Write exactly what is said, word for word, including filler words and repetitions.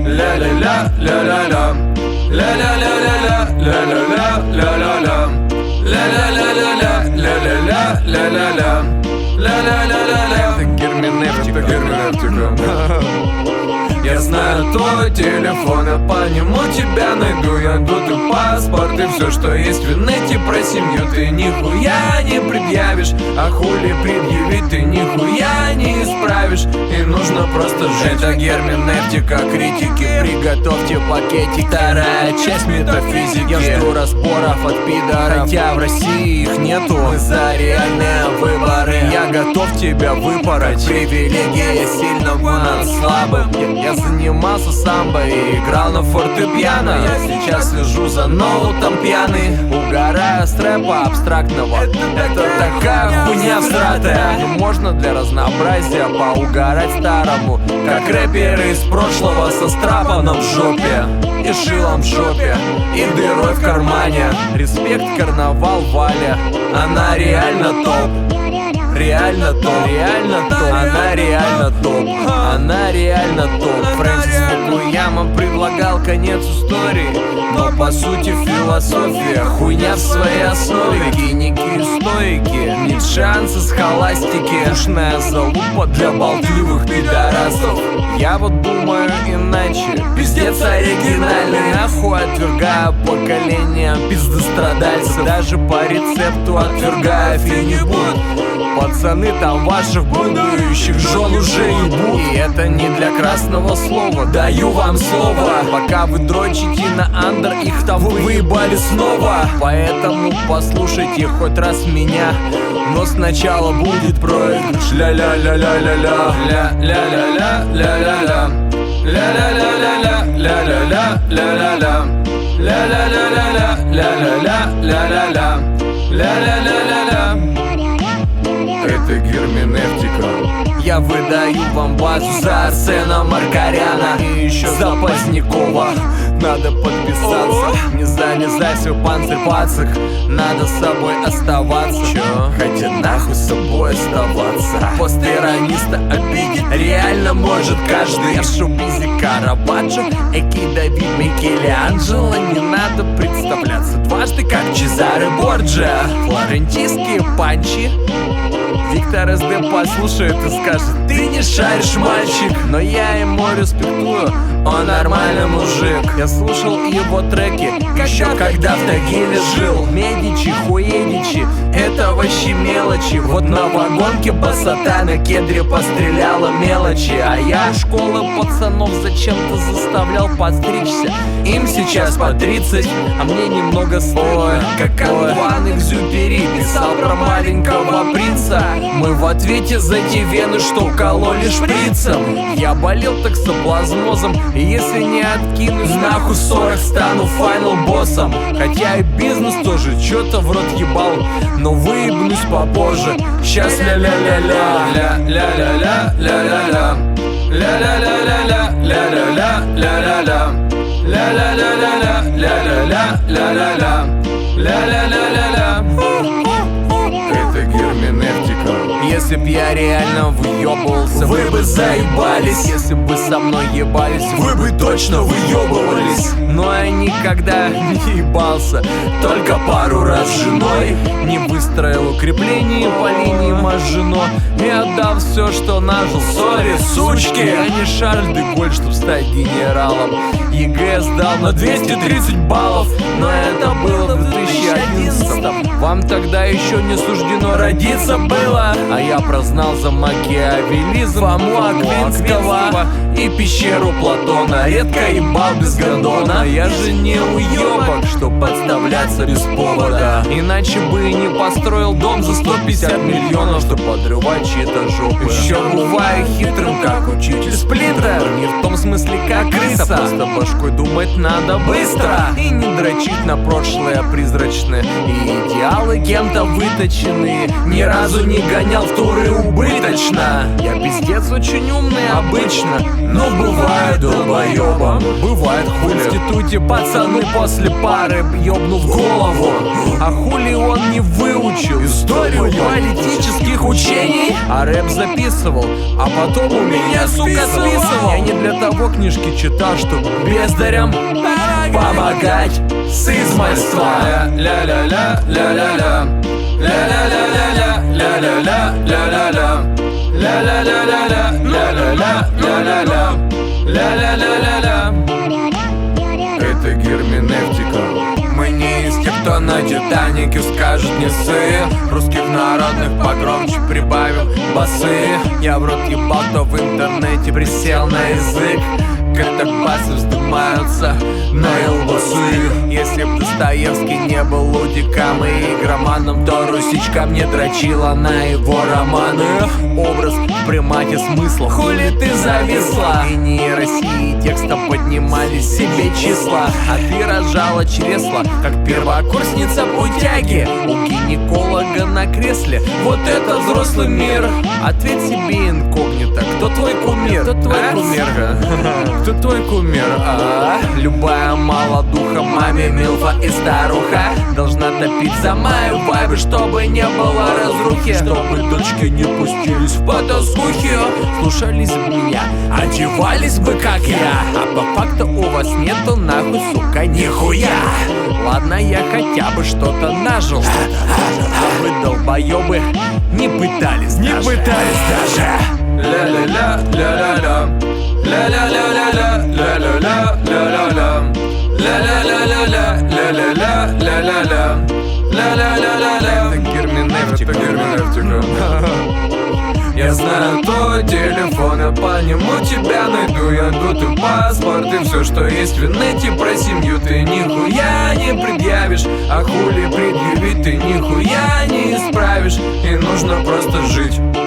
ля-ля-ля, ля-ля-ля, ля-ля-ля-ля-ля, ля-ля-ля, ля-ля-ля, ля-ля-ля-ля-ля, ля-ля-ля, ля-ля-ля, ля-ля-ля-ля-ля. Это герменевтика, герменевтика. Я знаю твой телефон, я по нему тебя найду. Я тут и паспорт, и все, что есть в инете про семью. Ты нихуя не предъявишь, а хули предъявить ты нихуя не исправишь. И нужно просто жить. Это герменевтика критики, приготовьте пакетик. Вторая часть метафизики. Я жду распоров от пидоров, хотя в России их нету. Мы за реальные выборы, я готов тебя выпороть. Привилегия сильного над слабым. Я, я занимался самбо и играл на фортепиано. Я сейчас слежу за ноутом пьяный, угораю с рэпа абстрактного. Это, это такая хуйня всратая. Но можно для разнообразия поугарать старому, как рэперы из прошлого со страпаном в жопе и шилом в жопе, и дырой в кармане. Респект, карнавал, Валя, она реально топ. Реально топ, реально топ, она реально топ, она реально топ. Фрэнсис Фукуяма предлагал конец истории, но по сути философия хуйня в своей основе. Геники и стойки, нет шанса с холастики. Душная залупа для болтливых пидорасов. Я вот думаю иначе, пиздец оригинальный. Нахуй отвергаю поколение пиздострадальцев. Даже по рецепту отвергаю фенибут. Пацаны там ваших будущих жен уже ебут. И это не для красного слова, даю вам слово. Пока вы дрочите на андер, их там вы выебали снова. Поэтому послушайте хоть раз меня, но сначала будет проигрыш. Ля-ля-ля-ля-ля-ля, ля-ля-ля-ля, ля-ля-ля, ля-ля-ля-ля-ля, ля-ля-ля, ля-ля-ля, ля-ля-ля-ля-ля, ля-ля-ля, ля-ля-ля, ля-ля-ля-ля-ля. Это герменевтика. Я выдаю вам базу за Арсена Маркаряна и еще за Позднякова. Надо подписаться, не залезай в панцирь пацак. Надо с собой оставаться. Чё? Хотя нахуй с собой оставаться. Постерониста обидеть реально может каждый. Я в шоу-бизе Караваджо, эки Давид Микеланджело. Не надо представляться дважды, как Чезаре Борджиа. Флорентийские панчи Виктор СД послушает и скажет: ты не шаришь, мальчик. Но я ему респектую, он нормальный мужик. Я слушал его треки еще когда в Тагиле жил. Медичи, хуедичи, это вообще мелочи. Вот на вагонке басота на кедре постреляла мелочи. А я школы пацанов зачем-то заставлял подстричься. Им сейчас по тридцать, а мне немного стыдно. Как Антуан Экзюпери писал про маленького принца. Мы в ответе за те вены, что кололи шприцем. Я болел токсоплазмозом, и если не откинусь нахуй сорок, стану файнал боссом. Хотя и бизнес тоже чё-то в рот ебал, но выебнусь попозже. Сейчас ля-ля-ля-ля, ля-ля-ля-ля, ля-ля-ля, ля-ля-ля-ля-ля, ля-ля-ля, ля-ля-ля, ля-ля-ля-ля-ля, ля-ля-ля, ля-ля-ля, ля-ля-ля-ля-ля. Это герменевтика. Если б я реально выебывался, вы бы заебались. Если бы со мной ебались, вы бы точно выебывались. Но я никогда не ебался, только пару раз с женой. Не выстроил укрепление по линии Мажино и отдал все, что нажил. Сори, сучки, я не Шарль де Голль, чтоб стать генералом. ЕГЭ сдал на двести тридцать баллов, но это было в две тысячи одиннадцатом. Вам тогда еще не суждено родиться было. А я прознал за макиавелизм Фому Аквинского и пещеру Платона. Редко ебал без гондона. Я же не уебок, чтоб подставляться без повода. Иначе бы и не построил дом за сто пятьдесят миллионов, чтоб подрывать чьи-то жопы. Еще бываю хитрым, как учитель Сплинтер. Не в том смысле, как крыса, просто башкой думать надо быстро и не дрочить на прошлое призрачное. И идеалы кем-то выточенные. Ни разу не гонял в туры убыточно. Я пиздец очень умный обычно, но бываю долбоебом. но бывает хули. В институте пацаны после пары ёбнув голову. А хули он не выучил историю политических учений, а рэп записывал, а потом у меня, сука, списывал. Я не для того книжки читал, чтобы бездарям помогать с измольства. Ля-ля-ля, ля-ля-ля, ля-ля-ля-ля, ля-ля-ля, ля-ля-ля, ля-ля-ля-ля, ля-ля-ля, ля-ля-ля, ля-ля-ля-ля-ля. Это герменевтика. Мы не из тех, кто на Титанике скажет не ссы. Русских народных погромче прибавил басы. Я в рот ебал, кто в интернете присел на язык. Как-то басы вздымаются на елбасы. Если б Достоевский не был лудиком и игроманом, то Русичка мне дрочила на его романы. Образ в примате смысла. Хули ты зависла? Линии России текстом поднимали себе числа, а ты рожала чресла, как первокурсница путяги у гинеколога на кресле. Вот это взрослый мир. Ответь себе инкогнито. Кто твой кумир? Кто твой а? кумир? Кто твой кумир? А? Любая малодуха, маме милфа и старуха должна топить за мою вайбы, чтобы не было разрухи, чтобы дочки не пустились в потаскухи, слушались бы меня, одевались бы как я. А по факту у вас нету нахуй, сука, нихуя. Ладно, я хотя бы что-то нажил, а вы, долбоёбы, не пытались, не даже. пытались даже. Ля-ля-ля, ля-ля-ля, ля-ля-ля-ля-ля, ля-ля-ля, ля-ля-ля, ля-ля-ля-ля-ля, ля-ля-ля, ля-ля-ля, ля-ля-ля-ля-ля. Это герменевтика, это герменевтика. Я знаю твой телефон, я по нему тебя найду. Я тут и паспорт, и все, что есть в инете про семью ты нихуя не предъявишь. А хули предъявить ты нихуя не исправишь. И нужно просто жить.